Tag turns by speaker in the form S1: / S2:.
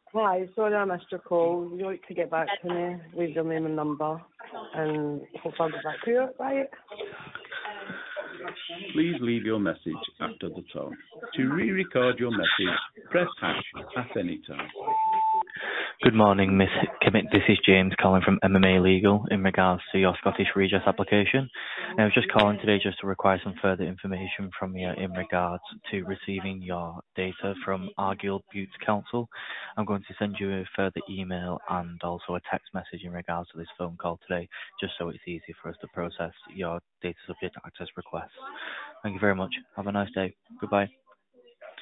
S1: Hi, sorry I missed your call. You like to get back to me, leave your name and number, and hopefully I'll get back to you, right?
S2: Please leave your message after the tone. To re-record your message, press hash at any time.
S3: Good morning, Miss Kimmett. This is James calling from MMA Legal in regards to your Scottish Redress application. I was just calling today just to require some further information from you in regards to receiving your data from Argyll Butte Council. I'm going to send you a further email and also a text message in regards to this phone call today, just so it's easy for us to process your data subject access requests. Thank you very much. Have a nice day. Goodbye.